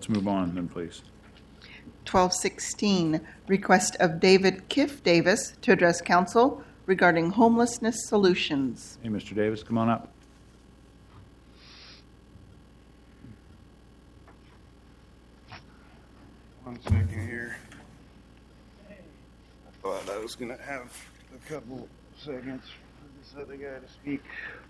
let's move on then, please. 1216, request of David Kiff Davis to address council regarding homelessness solutions. Hey, Mr. Davis, come on up. One second here. I thought I was going to have a couple seconds for this other guy to speak.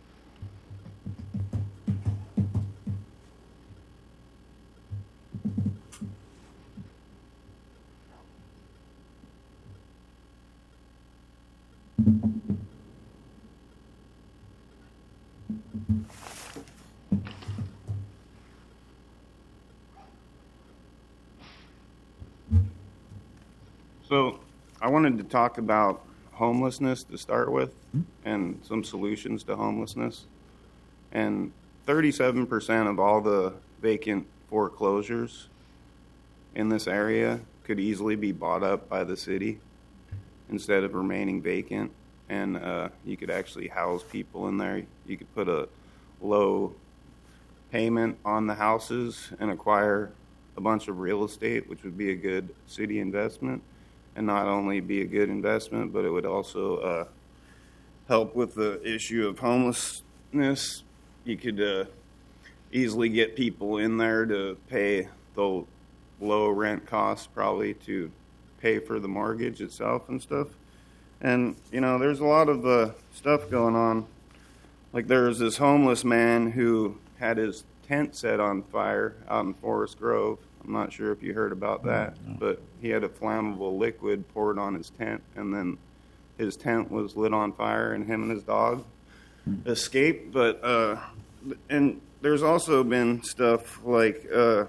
So I wanted to talk about homelessness to start with and some solutions to homelessness. And 37% of all the vacant foreclosures in this area could easily be bought up by the city instead of remaining vacant. And you could actually house people in there. You could put a low payment on the houses and acquire a bunch of real estate, which would be a good city investment. And not only be a good investment, but it would also help with the issue of homelessness. You could easily get people in there to pay the low rent costs probably to pay for the mortgage itself and stuff. And, you know, there's a lot of stuff going on. Like there was this homeless man who had his tent set on fire out in Forest Grove. I'm not sure if you heard about that, but he had a flammable liquid poured on his tent, and then his tent was lit on fire, and him and his dog escaped. But and there's also been stuff like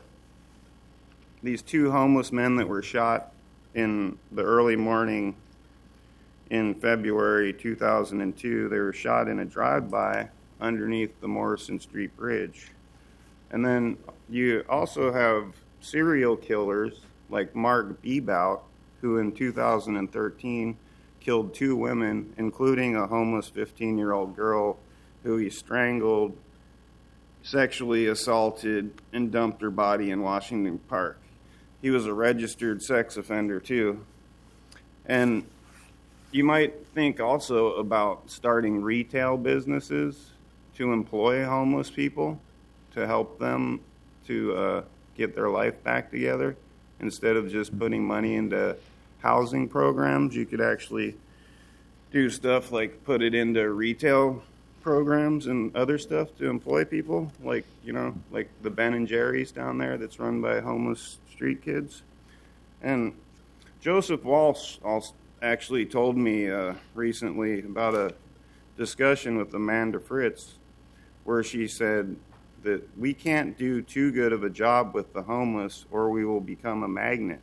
these two homeless men that were shot in the early morning in February 2002. They were shot in a drive-by underneath the Morrison Street Bridge. And then you also have serial killers like Mark Bebout, who in 2013 killed two women, including a homeless 15-year-old girl who he strangled, sexually assaulted, and dumped her body in Washington Park. He was a registered sex offender too. And you might think also about starting retail businesses to employ homeless people, to help them to get their life back together. Instead of just putting money into housing programs, you could actually do stuff like put it into retail programs and other stuff to employ people, like, you know, like the Ben and Jerry's down there that's run by homeless street kids. And Joseph Walsh actually told me recently about a discussion with Amanda Fritz where she said that we can't do too good of a job with the homeless or we will become a magnet.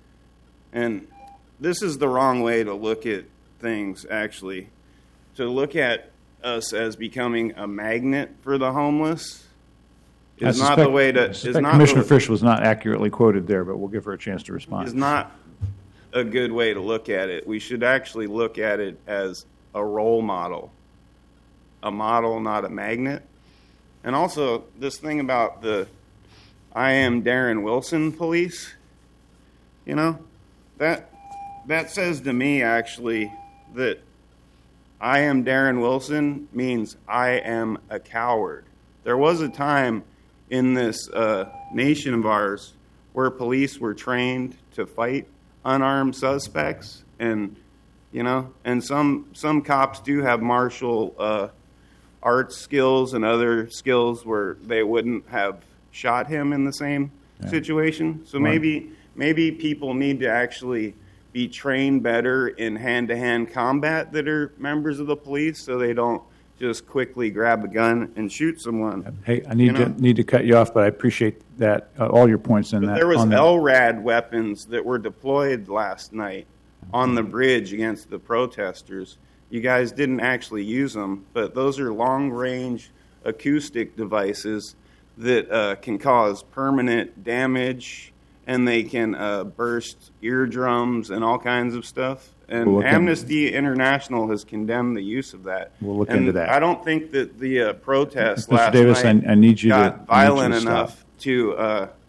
And this is the wrong way to look at things, actually. To look at us as becoming a magnet for the homeless is not the way to... Commissioner Fish was not accurately quoted there, but we'll give her a chance to respond. Is not a good way to look at it. We should actually look at it as a role model. A model, not a magnet. And also, this thing about the I am Darren Wilson police, you know, that says to me, actually, that I am Darren Wilson means I am a coward. There was a time in this nation of ours where police were trained to fight unarmed suspects, and, you know, and some cops do have martial art skills and other skills where they wouldn't have shot him in the same situation. So maybe people need to actually be trained better in hand-to-hand combat that are members of the police, so they don't just quickly grab a gun and shoot someone. Hey, I need to cut you off, but I appreciate that all your points in that. There was LRAD weapons that were deployed last night on the bridge against the protesters. You guys didn't actually use them, but those are long-range acoustic devices that can cause permanent damage, and they can burst eardrums and all kinds of stuff. And Amnesty International has condemned the use of that. We'll look into that. I don't think that the protest Mr. last Davis, night I need you got violent to enough to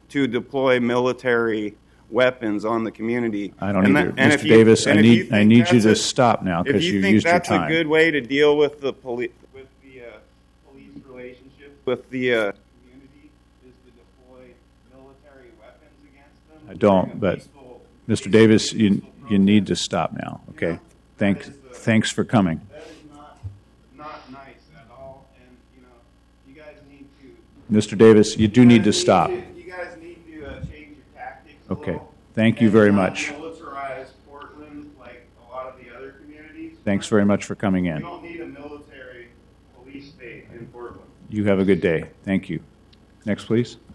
to deploy military weapons on the community. I don't And either. that- and Mr. if you- Davis, I and if you need think you that's to a- stop now If because you you've think used your that's a time. good way to deal with the police relationship with the community is to deploy military weapons against them. I don't, during a but peaceful- Mr. Davis, you peaceful need to protest. stop now, okay? Yeah. Thanks for coming. That is not nice at all, and you guys need to. Mr. Davis, you do need to stop. You guys need to change your tactics. A Okay. little, Thank you and very not much. Militarize Portland like a lot of the other communities. Thanks very much for coming We in. don't need a military police state in Portland. You have a good day. Thank you. Next, please.